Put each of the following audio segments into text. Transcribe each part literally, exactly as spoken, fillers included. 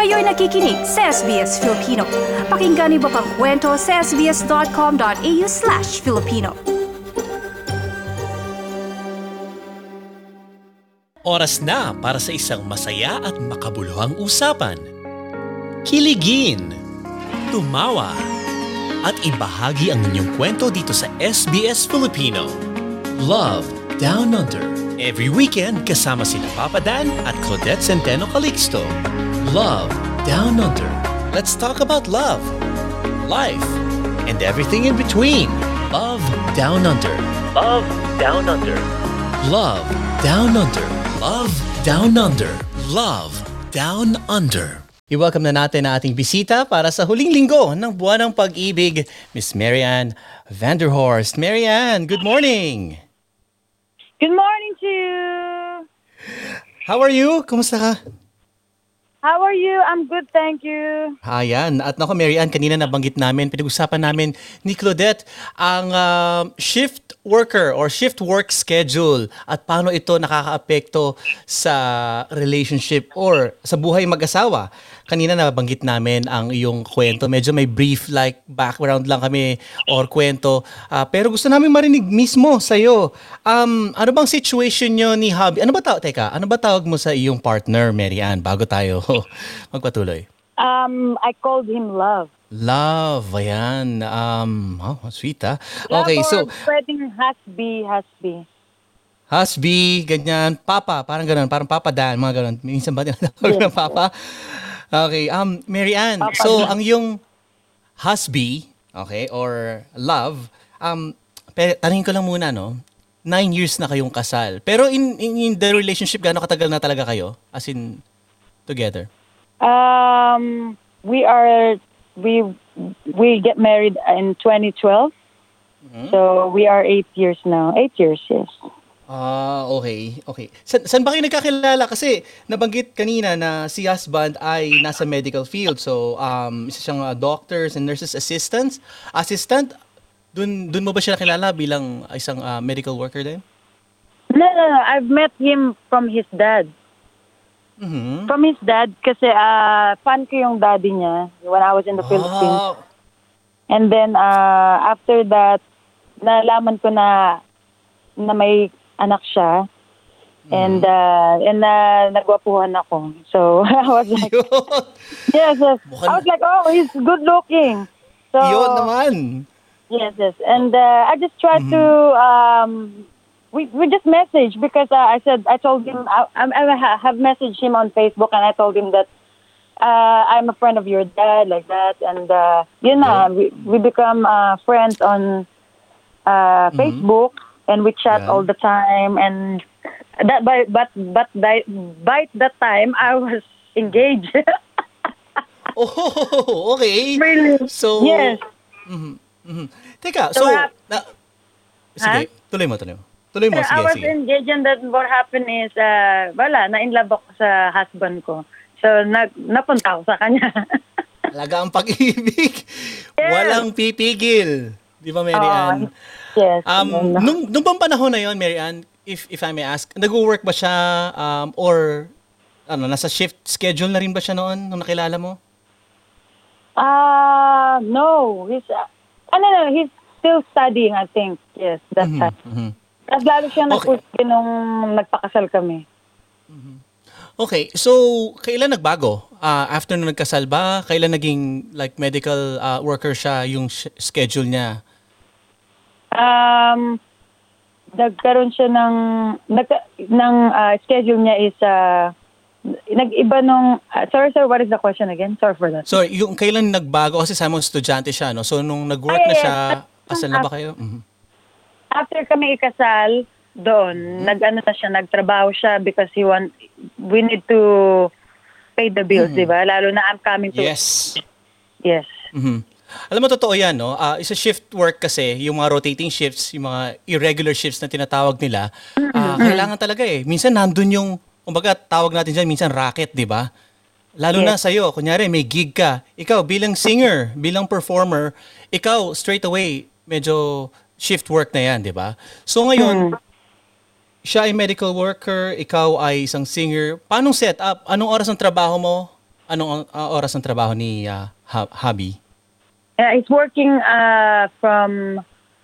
Kayo'y nakikinig sa S B S Filipino. Pakinggan niyo pa ang kwento sa sbs.com.au slash Filipino. Oras na para sa isang masaya at makabuluhang usapan. Kiligin, tumawa, at ibahagi ang inyong kwento dito sa S B S Filipino. Love Down Under. Every weekend kasama sina Papa Dan at Claudette Centeno Calixto. Love Down Under. Let's talk about love, life, and everything in between. Love Down Under. Love Down Under. Love Down Under. Love Down Under. Love Down Under. I-welcome na natin ang ating bisita para sa huling linggo ng Buwan ng Pag-ibig, Miss Marianne Vanderhorst. Marianne, good morning! Good morning to you! How are you? Kumusta ka? How are you? I'm good, thank you. Ayan. At nako, Marianne, kanina nabanggit namin, pinag-usapan namin ni Claudette ang uh, shift worker or shift work schedule at paano ito nakakaapekto sa relationship or sa buhay mag-asawa. Kanina nabanggit namin ang iyong kwento. Medyo may brief like background lang kami or kwento. Uh, pero gusto namin marinig mismo sa iyo. Um, ano bang situation nyo ni hubby? Ano ba tawag? Teka, ano ba tawag mo sa iyong partner, Marianne, bago tayo magpatuloy? Um, I called him Love. Love, ayan. Um, oh, sweet ah. Love Okay, so or pwedeng husby, husby. husby, ganyan, papa, parang gano'n, parang Papa Dan, mga gano'n. Minsan ba tinatawag Yes. ng papa? Okay, um, Marianne, Papa so Dan. ang yung husby, okay, or love, um, pero tanungin ko lang muna, no? Nine years na kayong kasal. Pero in, in, in the relationship, gaano katagal na talaga kayo? As in, together? Um, we are, we we get married in twenty twelve. Mhm. So we are eight years now. Eight years, yes. Ah, okay. Okay. Sa, saan ba kayo nagkakilala? Kasi nabanggit kanina na si husband ay nasa medical field. So, um, isa siyang uh, doctors and nurses assistants. Assistant, dun, dun mo ba siya nakilala bilang isang uh, medical worker din? No, no, no. I've met him from his dad. Mhm. From his dad kasi uh, fan ko yung daddy niya when I was in the Philippines. Ah, And then uh, after that, nalaman ko na na may anak siya. And uh, and uh, nagwapuhan ako. So I was like, yun. yes, yes. Mukhang- I was like, oh, he's good looking. So Yun naman. yes, yes. And uh, I just tried to um, we we just messaged because uh, I said I told him I, I I have messaged him on Facebook and I told him that uh, I'm a friend of your dad like that, and uh, you know we we become uh, friends on uh, Facebook and we chat Yeah. all the time, and that but but but by, by that time I was engaged. Oh, okay. Really? So, Yes. Mhm, mhm. Teka, So, so, hap- na, sige, Huh? tuloy mo, tuloy mo. Tuloy mo, I sige, was sige. engaged and that what happened is, uh, wala, na-inlove ako sa husband ko. So, nag, napunta ako sa kanya. Talaga ang pag-ibig. Yes. Walang pipigil. Di ba, Mary Ann? Oh, yes. Um, Yun. nung, nung bang panahon na yon, Mary Ann, if, if I may ask, nag-work ba siya um, or ano, nasa shift schedule na rin ba siya noon nung nakilala mo? Ah, no. He's, uh, ano, no, he's still studying, I think. Yes, that Mhm, time. mhm. Tapos lalo siya Okay. nag-push nung nagpakasal kami. Okay, so kailan nagbago? Ah, after nung nagkasal ba? Kailan naging like medical ah, worker siya yung sh- schedule niya? Um, nagkaroon siya ng, nagka, ng uh, schedule niya is, uh, nag-iba nung, uh, sorry sir, what is the question again? Sorry for that. So, yung kailan nagbago kasi sa mong estudyante siya, no? So, nung nag-work Ay, na yes. siya, At- kasal na ba kayo? Mhm. After kami ikasal, doon, nag-ano na siya, nagtrabaho siya because he want, we need to pay the bills, di ba? Lalo na I'm coming to, Yes. yes. Mhm. Alam mo, totoo yan, no? Ah, isa shift work kasi, yung mga rotating shifts, yung mga irregular shifts na tinatawag nila, ah, kailangan talaga eh. Minsan nandun yung, kumbaga tawag natin dyan, minsan racket, di ba? Lalo na Yes. sa'yo, kunyari may gig ka, ikaw bilang singer, bilang performer, ikaw straight away, medyo shift work na yan, di ba? So ngayon, siya ay medical worker, ikaw ay isang singer. Paano set up? Anong oras ng trabaho mo? Anong uh, oras ng trabaho ni uh, ha- hubby? Uh, he's working uh, from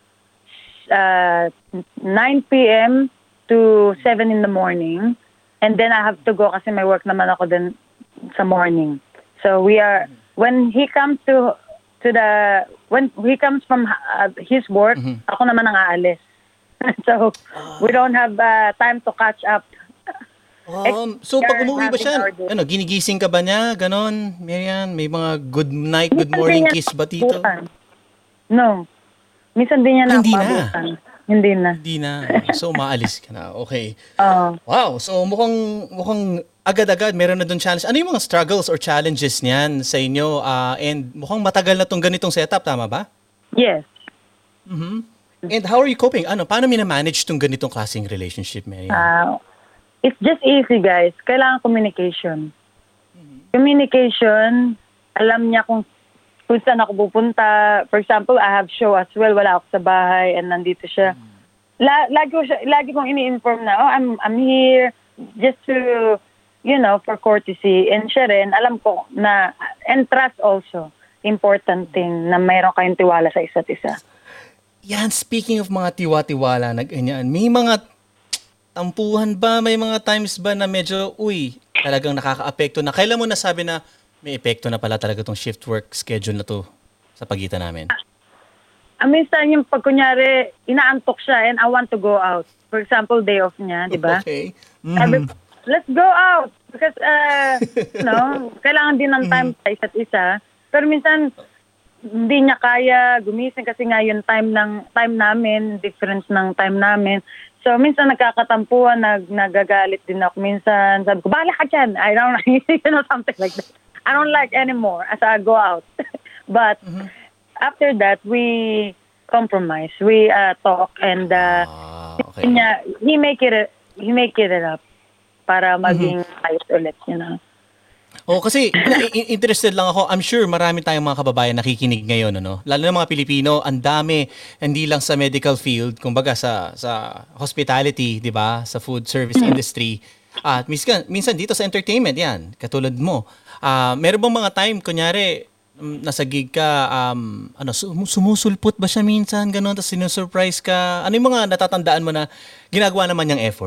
uh, nine p.m. to seven in the morning. And then I have to go kasi may work naman ako din sa morning. So we are, when he comes to to the, when he comes from uh, his work, Mhm. ako naman ang aalis. So we don't have uh, time to catch up. Um, so pag we are umuwi ba having siya, our day. ano, ginigising ka ba niya? Ganon, Marian? May mga good night, good morning kiss ba dito? No. Minsan din niya na Hindi ako na. maabutan. Hindi na. Hindi na. So, maalis ka na. Okay. Oo. Wow. So, mukhang, mukhang agad-agad meron na doon challenge. Ano yung mga struggles or challenges niyan sa inyo? Ah, and mukhang matagal na tong ganitong setup, tama ba? Yes. Mhm. And how are you coping? Ano, paano minamanage tong ganitong klaseng relationship, Marian? Uh, it's just easy, guys. Kailangan communication. Communication, alam niya kung kung saan ako pupunta. For example, I have show as well. Wala ako sa bahay and nandito siya. La lagi, ko siya, lagi kong ini-inform na, oh, I'm, I'm here just to, you know, for courtesy. And siya rin, alam ko na, and trust also, important thing na mayroon kayong tiwala sa isa't isa. Yan, speaking of mga tiwa-tiwala na ganyan, may mga tampuhan ba? May mga times ba na medyo, uy, talagang nakaka-apekto na? Kailan mo nasabi na may epekto na pala talaga tong shift work schedule na to sa pagitan namin? Ah, minsan yung pag kunyari, inaantok siya and I want to go out. For example, day off niya, di ba? Okay. Sabi, Mm. let's go out. Because, uh, you know, kailangan din ng time sa isa't isa. Pero minsan, hindi niya kaya gumising kasi nga yung time ng time namin, difference ng time namin. So, minsan nagkakatampuan, nag, nagagalit din ako. Minsan, sabi ko, bahala ka dyan. I don't like, you know, something like that. I don't like anymore as I go out. But, after that, we compromise. We uh, talk and uh, Ah, okay. niya, he make it, he make it up para maging ayos ulit, you know. Oh, kasi i- i- interested lang ako. I'm sure marami tayong mga kababayan nakikinig ngayon, ano? Lalo na mga Pilipino, ang dami, hindi lang sa medical field, kumbaga sa sa hospitality, 'di ba? Sa food service industry. At minsan, minsan dito sa entertainment, 'yan, katulad mo. Ah, meron bang mga time kunyari mm, nasa gig ka, um, ano, sum- sumusulpot ba siya minsan, gano'n, tapos sinusurprise ka? Ano yung mga natatandaan mo na ginagawa naman niyang effort?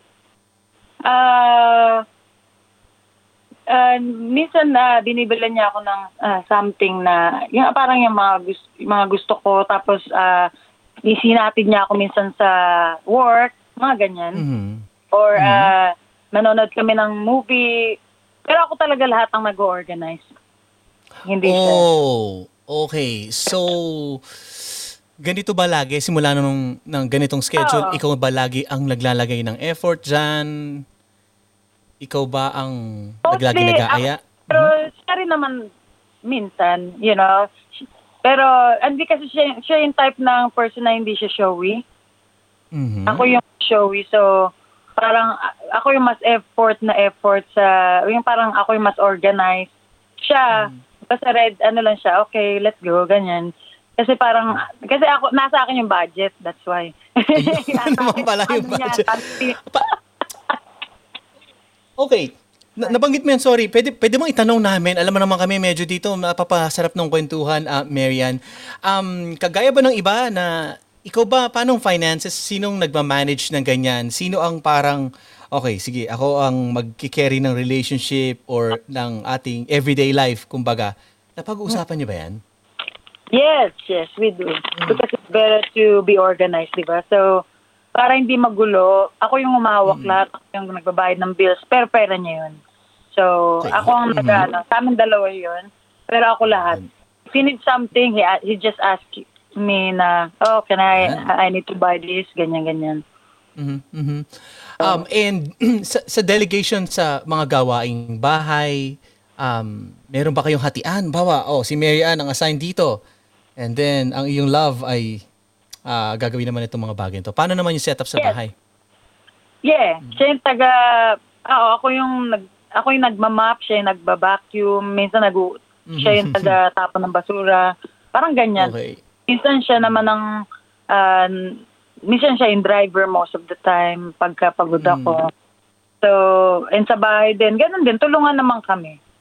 Ah, uh, minsan na binibilan niya ako ng ah, something na yung parang yung mga gusto, mga gusto ko tapos uh, isinatid niya ako minsan sa work, mga ganyan. Mhm. Or ah, manonood kami ng movie. Pero ako talaga lahat ang nag-organize. Hindi siya. Oh, okay. So, ganito ba lagi? Simula nung ng ganitong schedule, Oo. ikaw ba lagi ang naglalagay ng effort dyan? Ikaw ba ang naglagi Mostly, nag-aaya? ako- pero siya rin naman minsan, you know. Pero hindi kasi siya, siya yung type ng person na hindi siya showy. Mhm. Ako yung showy. So, parang a- ako yung mas effort na effort sa, yung parang ako yung mas organized. Siya, basta red, ano lang siya, okay, let's go, ganyan. Kasi parang, kasi ako, nasa akin yung budget, that's why. Ayun naman pala yung Ano niya, budget. kasi- Pa- okay. Na- nabanggit mo yan, sorry. Pwede, pwede mong itanong namin. Alam mo naman kami, medyo dito, mapapasarap ng kwentuhan, ah, Marian. Um, kagaya ba ng iba na, ikaw ba, paanong finances? Sinong nagmamanage ng ganyan? Sino ang parang, okay, sige, ako ang magkikerry ng relationship or ng ating everyday life, kumbaga. Napag-uusapan niyo ba yan? Yes, yes, we do. Because it's better to be organized, di ba? So, para hindi magulo, ako yung humahawak lahat, ako yung nagbabayad ng bills, pero pera niya yun. So, Okay. ako ang Mhm. nag-ano, sa amin dalawa yun, pero ako lahat. If he needs something, he, he just ask me na, oh, can I, I need to buy this, ganyan-ganyan. Mhm, mhm. Um, and sa, sa delegation sa mga gawaing bahay, um, meron ba kayong hatian? Bawa, oh, si Mary Ann ang assign dito. And then, ang iyong love ay ah, gagawin naman itong mga bagay ito. Paano naman yung setup sa Yes. bahay? Yeah, siya yung taga, oo, ako yung, nag, ako yung nagmamap, siya yung nagbabacuum, minsan nag siya yung taga-tapon ng basura, parang ganyan. Okay. Minsan siya naman ang, uh, minsan siya yung driver most of the time pagka pagod ako. So, and sa bahay din, ganun din, tulungan naman kami.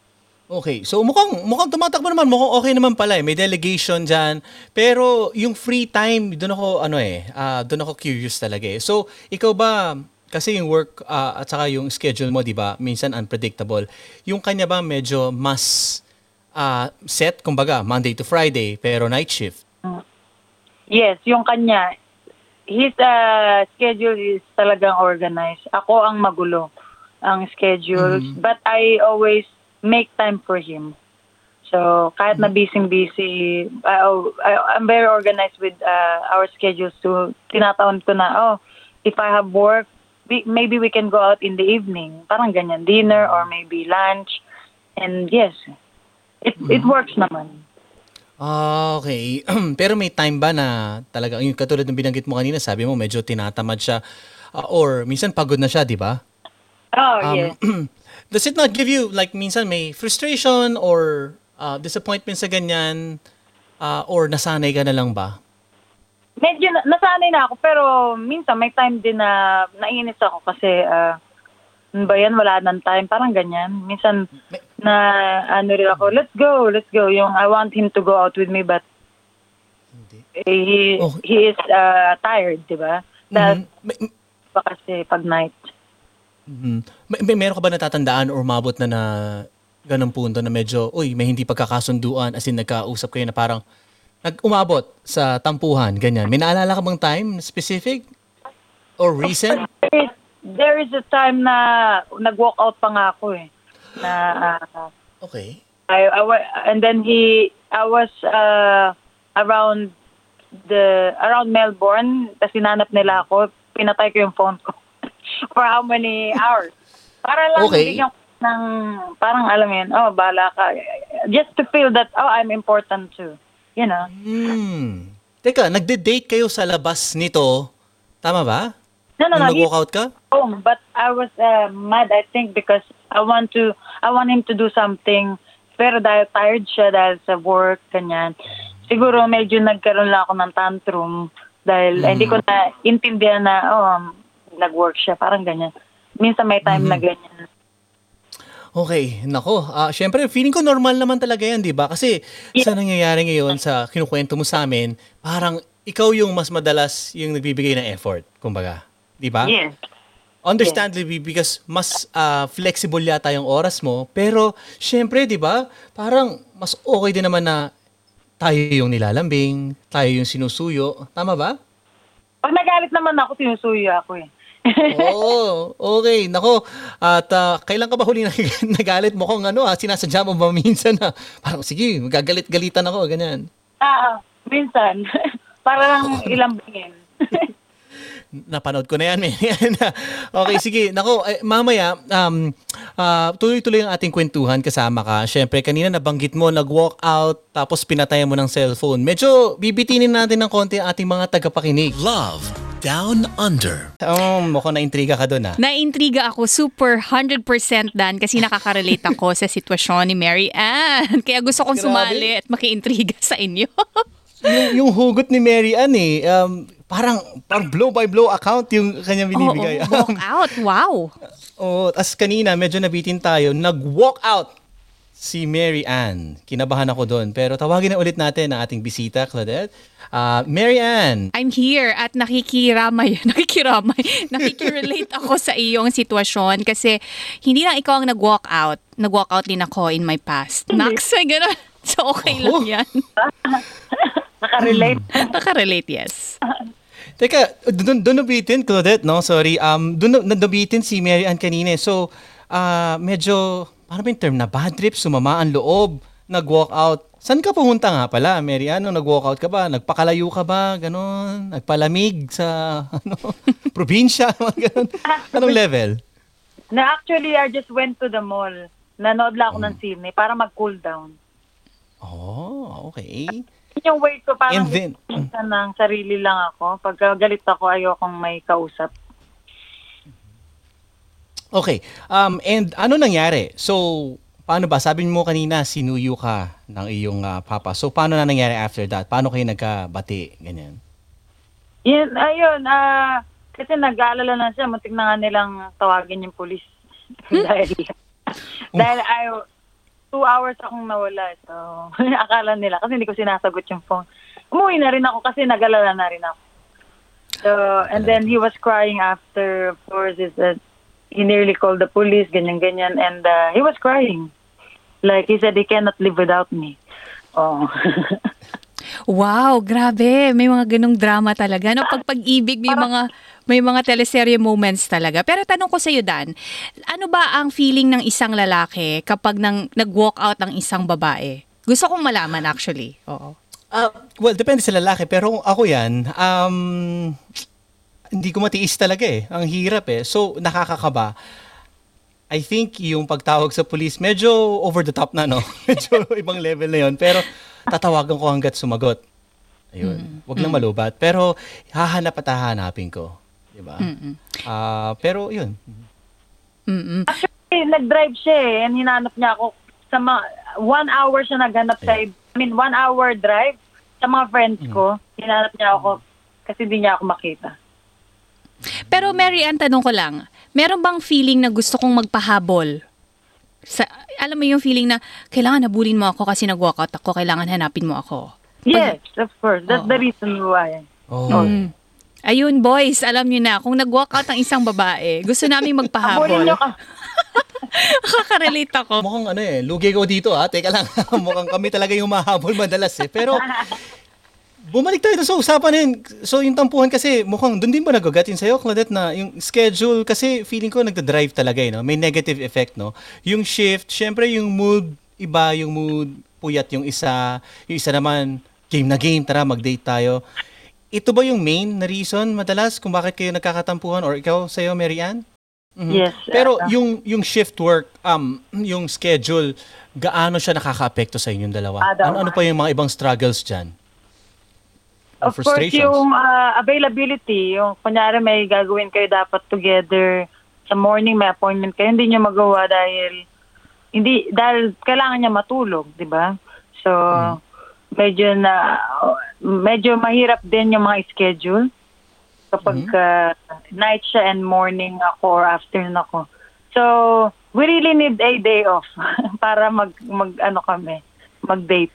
Okay, so mukhang mukhang tumatakbo naman, mukhang okay naman pala eh. May delegation diyan. Pero yung free time, doon ako ano eh, ah, doon ako curious talaga eh. So, ikaw ba kasi yung work ah, at saka yung schedule mo, 'di ba? Minsan unpredictable. Yung kanya ba medyo mas ah, set kumbaga Monday to Friday pero night shift? Yes, yung kanya, his uh, schedule is talagang organized. Ako ang magulo ang schedule, but I always make time for him. So, kahit na busy-busy, I, I, I'm very organized with uh, our schedules. So, tinataon ko na, oh, if I have work, we, maybe we can go out in the evening. Parang ganyan, dinner or maybe lunch. And yes, it it works naman. Ah, okay. Pero may time ba na talaga, yung katulad ng binanggit mo kanina, sabi mo medyo tinatamad siya ah, or minsan pagod na siya, di ba? Oh, Um, yes. Does it not give you, like, minsan may frustration or uh, disappointment sa ganyan? Uh, or nasanay ka na lang ba? Medyo na- nasanay na ako, pero minsan may time din na nainis ako kasi, uh, ano ba yan, wala nang time, parang ganyan. Minsan, na ano rin ako, let's go, let's go. Yung I want him to go out with me, but eh, he, Oh. he is uh, tired, di ba? That, Mhm. May, pa kasi pag night. mhm. may, may meron ka ba natatandaan or umabot na na ganung punto na medyo, uy, may hindi pagkakasunduan as in nagkausap kayo na parang nag-umabot sa tampuhan, ganyan. May naalala ka bang time specific or recent? There is, there is a time na nag-walk out pa nga ako eh. Na, uh, Okay. I, I wa- and then he, I was uh, around the, around Melbourne, tapos hinanap nila ako, pinatay ko yung phone ko for how many hours. Para lang Okay. bigyan ko ng, parang alam mo yun, oh, bahala ka. Just to feel that, oh, I'm important too. You know? Hmm. Teka, nagde-date kayo sa labas nito, tama ba? No, no, Nung no. He's nag-walk out ka? home, but I was uh, mad, I think, because I want to, I want him to do something. Pero dahil tired siya dahil sa work, kanyan. Siguro medyo nagkaroon lang ako ng tantrum dahil hindi ko na intindihan na, oh, um, nag-work siya, parang ganyan. Minsan may time na ganyan. Okay, nako. Ah, syempre, feeling ko normal naman talaga yan, di ba? Kasi sa nangyayari ngayon, sa kinukwento mo sa amin, parang ikaw yung mas madalas yung nagbibigay ng effort, kumbaga. Di ba? Yes. Understandably, because mas ah, flexible yata yung oras mo. Pero, syempre, di ba? Parang mas okay din naman na tayo yung nilalambing, tayo yung sinusuyo. Tama ba? Pag nagalit naman ako, sinusuyo ako eh. Oo, okay. Nako, at ah, kailan ka ba huli nag- nagalit mo kung ano, ah, sinasadya mo ba minsan na parang sige, magagalit-galitan ako, ganyan. Ah, minsan. Para lang ilambingin. Napanood ko na yan, man. Okay, sige. Nako, eh, mamaya, um, ah, tuloy-tuloy ang ating kwentuhan kasama ka. Siyempre, kanina nabanggit mo, nag-walk out, tapos pinatayan mo ng cellphone. Medyo bibitinin natin ng konti ang ating mga tagapakinig. Love Down Under. Oh, mukhang na-intriga ka doon, ah. Naintriga ako, super one hundred percent Dan kasi nakaka-relate ako sa sitwasyon ni Mary Ann. Kaya gusto kong Grabe. sumali at maki-intriga sa inyo. yung, yung hugot ni Mary Ann, eh, um, parang, parang blow-by-blow account yung kanyang binibigay. Oo, walk out. Wow. Oo, as kanina, medyo nabitin tayo, nag-walk out si Mary Ann. Kinabahan ako doon. Pero tawagin na ulit natin ang ating bisita, Claudette. Ah, Mary Ann. I'm here at nakikiramay, nakikiramay, nakikirelate ako sa iyong sitwasyon kasi hindi lang ikaw ang nag-walk out. Nag-walk out din ako in my past. Max, ay gano'n. So okay lang yan. Nakarelate. Nakarelate, yes. Teka, doon doon nabitin, Claudette, no? Sorry. Um, doon na- nabitin si Mary Ann kanina. So, ah, medyo, paano ba yung term na? Bad trip, sumama ang loob, nag-walk out. Saan ka pumunta nga pala, Mary Ann? Nung nag-walk out ka ba? Nagpakalayo ka ba? Ganon? Nagpalamig sa, ano, probinsya? Mga ganon. Anong level? Na actually, I just went to the mall. Nanood lang ako ng sine para mag-cool down. Oh, okay. Yun yung way ko, parang And then- minsan ng sarili lang ako. Pag galit ako, ayokong may kausap. Okay. Um, and ano nangyari? So, paano ba? Sabi mo kanina, sinuyo ka ng iyong ah, papa. So, paano na nangyari after that? Paano kayo nagkabati? Ganyan. Yun, ayun, ah, kasi nag-aalala na siya, muntik na nga nilang tawagin yung polis. dahil, dahil I, two hours akong nawala. So, akala nila kasi hindi ko sinasagot yung phone. Umuwi na rin ako kasi nag-alala na rin ako. So, and then he was crying after, of course, is that he nearly called the police, ganyan-ganyan, and uh, he was crying. Like, he said he cannot live without me. Oh. Wow, grabe. May mga ganong drama talaga. No, pag pag-ibig, may mga may mga teleserye moments talaga. Pero tanong ko sa iyo, Dan, ano ba ang feeling ng isang lalaki kapag nang nag-walk out ng isang babae? Gusto kong malaman actually. Oo. Ah, well, depende sa lalaki. Pero kung ako yan, um, hindi ko matiis talaga eh. Ang hirap eh. So, nakakakaba. I think yung pagtawag sa police, medyo over the top na, no? Medyo ibang level na yon. Pero tatawagan ko hanggat sumagot. Ayun. Wag lang malubat. Pero hahanap at hahanapin ko. Diba? Ah, pero yun. Mm-mm. Actually, nag-drive siya eh, and hinanap niya ako sa mga, one hour siya naghanap sa, I mean, one hour drive sa mga friends ko. Hinanap niya ako kasi hindi niya ako makita. Pero Mary Ann, tanong ko lang, meron bang feeling na gusto kong magpahabol? Sa, alam mo yung feeling na kailangan habulin mo ako kasi nag-walkout ako, kailangan hanapin mo ako. Yes, of course. That's the reason why. Oh. Mm. Ayun, boys, alam niyo na, kung nag-walkout ang isang babae, gusto naming Habulin magpahabol. niyo ka. Kakarelate ako. Mukhang ano eh, lugi ko dito ha. Teka lang, mukhang kami talaga yung mahabol madalas eh. Pero bumalik tayo sa usapan yun. So yung tampuhan kasi mukhang doon din ba nagagatin sa'yo, Claudette, na yung schedule kasi feeling ko nagda-drive talaga eh, no? May negative effect, no? Yung shift, syempre yung mood, iba yung mood, puyat yung isa, yung isa naman, game na game, tara mag-date tayo. Ito ba yung main na reason madalas kung bakit kayo nagkakatampuhan or ikaw sa'yo, Mary Ann? Mhm. Yes. Pero uh, yung yung shift work, um, yung schedule, gaano siya nakaka-apekto sa inyong dalawa? Ada- Ano, ano pa yung mga ibang struggles dyan? Or Of course, yung uh, availability, yung kunyari may gagawin kayo dapat together sa morning, may appointment kayo, hindi niya magawa dahil hindi dahil kailangan niya matulog, di ba? So, medyo na medyo mahirap din yung mga schedule kapag uh, night siya and morning ako or afternoon ako. So, we really need a day off para mag mag ano kami, mag-date.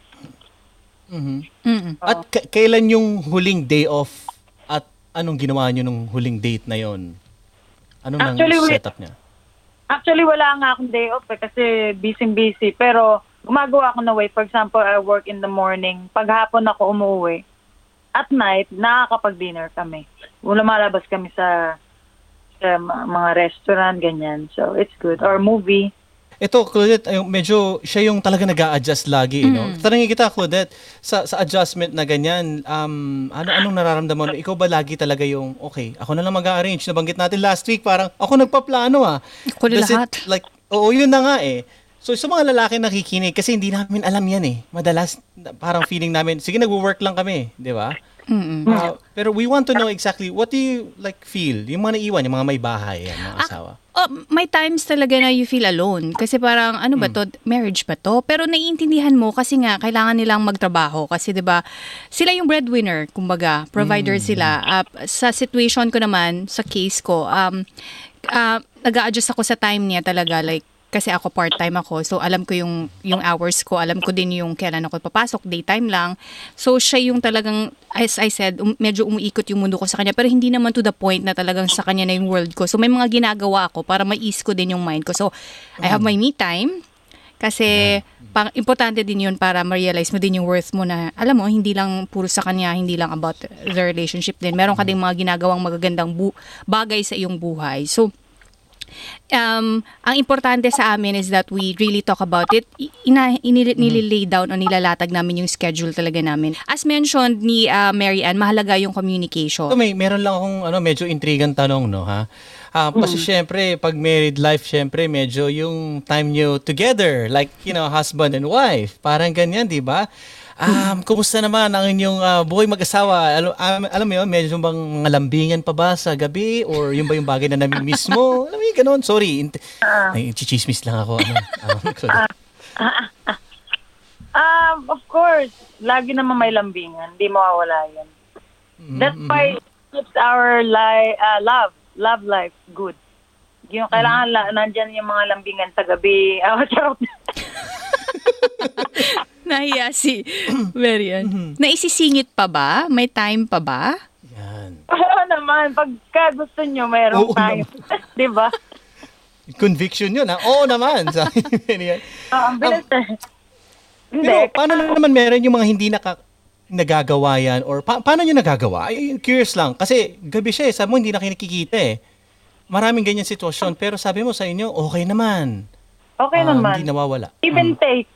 Mhm. Mm-mm. At k- kailan yung huling day off at anong ginawa niyo nung huling date na yon? Anong nang Actually, we- setup niya? Actually, wala nga akong day off eh, kasi busy-busy. Pero gumagawa ako na way. For example, I work in the morning. Pag hapon ako umuwi, at night, nakakapag-dinner kami. Lumalabas kami sa, sa mga restaurant, ganyan. So, it's good. Or movie. Ito, Claudette, ay, medyo siya yung talaga nag-a-adjust lagi, no? Tanungin kita, Claudette, sa sa adjustment na ganyan, um, ano anong nararamdaman mo? Ikaw ba lagi talaga yung, okay, ako na lang mag-arrange. Nabanggit natin last week, parang ako nagpaplano ah. Ako na Does it, lahat. like, oo, yun na nga eh. So, sa mga lalaki nakikinig, kasi hindi namin alam yan eh. Madalas, parang feeling namin, sige, nag-work lang kami, di ba? Mm-mm. Uh, pero we want to know exactly, what do you like feel? Yung mga naiwan, yung mga may bahay, yan, mga asawa. Oh, may times talaga na you feel alone. Kasi parang, ano ba to? Marriage ba to? Pero naiintindihan mo kasi nga, kailangan nilang magtrabaho. Kasi 'di ba sila yung breadwinner, kumbaga. Provider sila. Uh, sa situation ko naman, sa case ko, um, uh, nag-a-adjust ako sa time niya talaga. Like, kasi ako part-time ako. So, alam ko yung, yung hours ko. Alam ko din yung kailan ako papasok. Daytime lang. So, siya yung talagang, as I said, um, medyo umiikot yung mundo ko sa kanya. Pero hindi naman to the point na talagang sa kanya na yung world ko. So, may mga ginagawa ako para ma-ease ko din yung mind ko. So, I have my me time. Kasi, pang, importante din yun para ma-realize mo din yung worth mo na, alam mo, hindi lang puro sa kanya, hindi lang about the relationship din. Meron ka din mga ginagawang magagandang bu- bagay sa iyong buhay. So, Um, ang importante sa amin is that we really talk about it. Ina, inil, nililay down o nilalatag namin yung schedule talaga namin. As mentioned ni uh, Mary Ann, mahalaga yung communication. So may meron lang akong ano medyo intrigang tanong no ha. Ah, kasi syempre pag married life syempre medyo yung time nyo together like you know husband and wife. Parang ganyan, 'di ba? Um, kumusta naman ang inyong uh, buhay mag-asawa? Alam, um, alam mo yun, medyo bang mga lambingan pa ba sa gabi? Or yun ba yung bagay na nami-miss mo? Alam mo yun, ganun. Sorry. Int- uh, Ay, chichismis lang ako. Ano? Um, of course, lagi naman may lambingan. Hindi mawawala yan. That's why it keeps our li- uh, love, love life good. Yung kailangan, la- nandyan yung mga lambingan sa gabi. Ah, charot. Nahiya si Marian. Naisisingit pa ba? May time pa ba? Yan. Oo naman, pagka gusto nyo, mayroong Oo time. Di ba? Conviction yun, ha? Oo naman. Sabi ni Marian. Oo, ang bilis eh. Hindi. Pero paano naman meron yung mga hindi naka, nagagawa yan? Or pa- paano nyo nagagawa? Ay, curious lang. Kasi gabi siya eh. Sabi mo, hindi na kinikikita eh. Maraming ganyan sitwasyon. Pero sabi mo sa inyo, okay naman. Okay Ah, naman. Hindi nawawala. Give and take.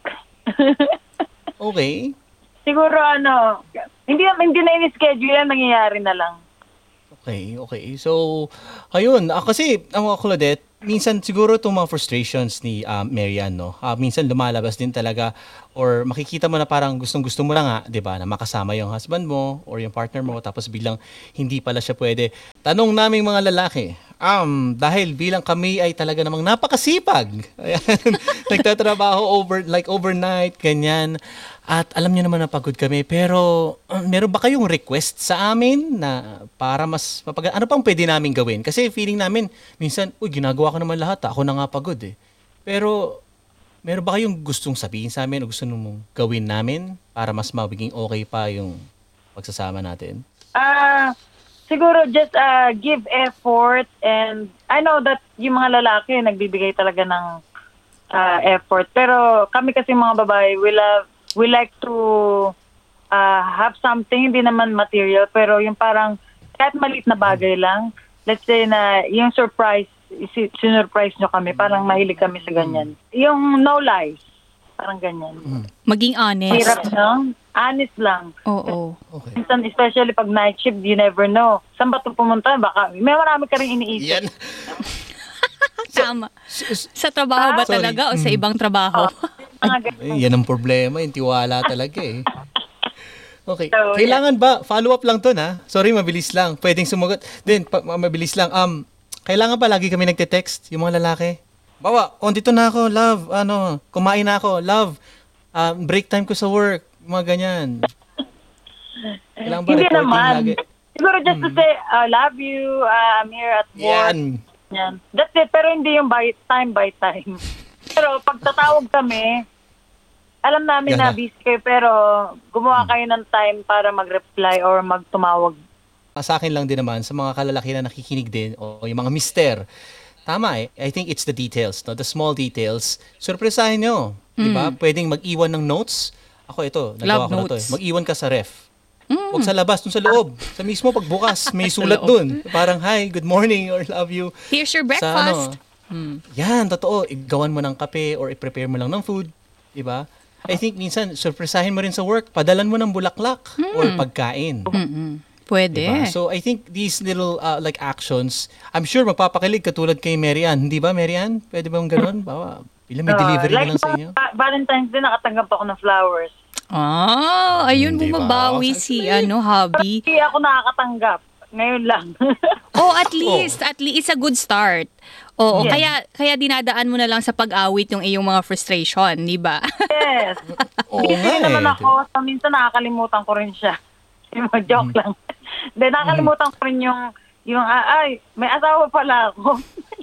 Okay. Siguro ano, hindi hindi na in-schedule yan, nangyayari na lang. Okay, okay. So, ayun. Ah, kasi, ang mga Claudette, minsan siguro itong mga frustrations ni ah, Marian, no? Ah, minsan lumalabas din talaga or makikita mo na parang gustong-gusto mo lang nga, di ba, na makasama yung husband mo or yung partner mo tapos bilang hindi pala siya pwede. Tanong naming mga lalaki, um, dahil bilang kami ay talaga namang napakasipag. Ayan, nagtatrabaho over, like overnight, ganyan. At alam niyo naman na pagod kami, pero uh, meron ba kayong request sa amin na para mas mapag... Ano pang pwede namin gawin? Kasi feeling namin, minsan, uy, ginagawa ko naman lahat, ako na nga pagod eh. Pero, meron ba kayong gustong sabihin sa amin o gusto mong gawin namin para mas maging okay pa yung pagsasama natin? Ah, siguro just uh, give effort, and I know that yung mga lalaki nagbibigay talaga ng uh, effort. Pero kami kasi mga babae, we love we like to uh, have something, hindi naman material, pero yung parang kahit maliit na bagay lang, let's say na yung surprise, isi- sinurprise nyo kami, parang mahilig kami sa ganyan. Yung no lies, parang ganyan. Maging honest. Hirap, no? Honest lang. Oo. Okay. Minsan, especially pag night shift, you never know. Saan ba ito pumunta? Baka, may marami ka rin iniisip. Yan. Tama. Sa trabaho ba Ah, sorry. talaga o sa ibang trabaho? Mga ganyan. Eh, yan ang problema, yung tiwala talaga eh. Okay. So, Kailangan ba, follow up lang to na. Sorry, mabilis lang. Pwedeng sumagot. Then, pa- ma- mabilis lang. Um, kailangan ba lagi kami nagte-text, yung mga lalaki? Bawa, oh, dito na ako, love. Ano, kumain na ako, love. Um, break time ko sa work. Mga ganyan. Kailangan ba Hindi reporting naman. lagi? Siguro just to say, I love you, uh, I'm here at work. Yan. Yan. That's it. Pero hindi yung by, time by time. Pero pag tatawag kami, alam namin Yan na na. busy kayo, pero gumawa kayo ng time para mag-reply or magtumawag. Ah, sa akin lang din naman, sa mga kalalaki na nakikinig din, o yung mga mister, tama eh. I think it's the details, no? The small details. Surpresahin nyo. Di ba? Pwedeng mag-iwan ng notes. Ako ito, nagawa Love ko na to eh. notes. Mag-iwan ka sa ref. Huwag sa labas, dun sa loob. Sa mismo pagbukas, may sulat loob. dun. Parang, hi, good morning, or love you. Here's your Sa breakfast. ano, yan, totoo. Igawan mo ng kape or i-prepare mo lang ng food. Di ba? I think minsan, surpresahin mo rin sa work. Padalan mo ng bulaklak or pagkain. Mm-mm. Pwede. Diba? So I think these little uh, like actions, I'm sure magpapakilig katulad kay Marian. Hindi ba, Marian? Pwede bang ganun? Bawa, bila may Uh, delivery like na lang sa inyo. uh, Valentine's Day, nakatanggap ako ng flowers. Ah, ayun, Di ba? bumabawi si ano, hubby. Hindi ako nakakatanggap. Ngayon lang. Oh, at least, at least it's a good start. Oo, Yes. kaya kaya dinadaan mo na lang sa pag-awit yung iyong mga frustration, di ba? Yes. Oo Busy nga naman eh. ako. So, minsan nakakalimutan ko rin siya. Yung joke lang. Then nakakalimutan ko rin yung, yung ah, ay, may asawa pala ako.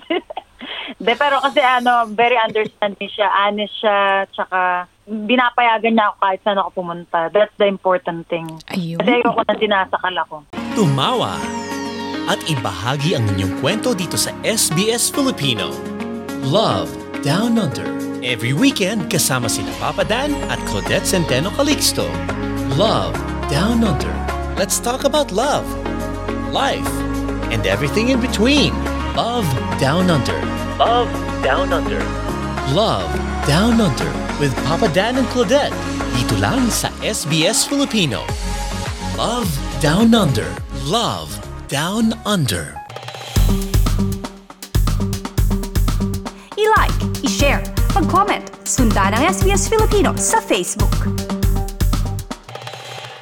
De, pero kasi ano, very understanding siya, honest siya, tsaka binapayagan niya ako kahit saan ako pumunta. That's the important thing. Ayun. Kasi ayoko na dinasakal ako. Tumawa at ibahagi ang inyong kwento dito sa S B S Filipino. Love Down Under. Every weekend kasama sina Papa Dan at Claudette Centeno Calixto. Love Down Under. Let's talk about love, life, and everything in between. Love Down Under. Love Down Under. Love Down Under with Papa Dan and Claudette. Dito lang sa S B S Filipino. Love Down Under. Love Down Under. I-like, i-share, mag-comment, sundan ang S B S Filipino sa Facebook.